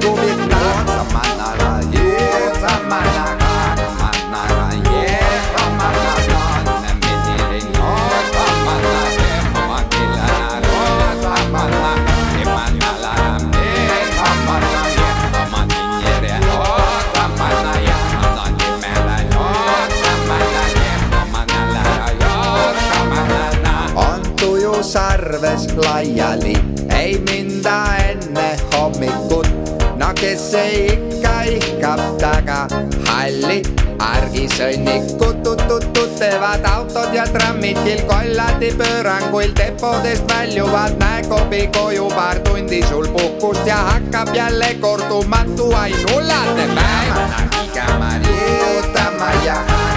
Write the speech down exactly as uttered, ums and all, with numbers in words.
kuvittaa. Samanara, jee, samanara, samanara, jee, samanara. Ne mitirin on samanara, semmoman kilana, on samanara. Imanala, ne samanara, oman injere, on samanara, ja annan nimellä, on samanara, omanala, on samanara. On tuju sarves laiali, ei minda enne hommikut. No kes ei ikka ihkab taga halli argisõnnikut. Tuttevad autod ja trammid kilkollati pööranguil depodest väljuvad. Näekobi koju paar tundi sul puhkust ja hakkab jälle kordumatu ainullate päev. Igama riutama ja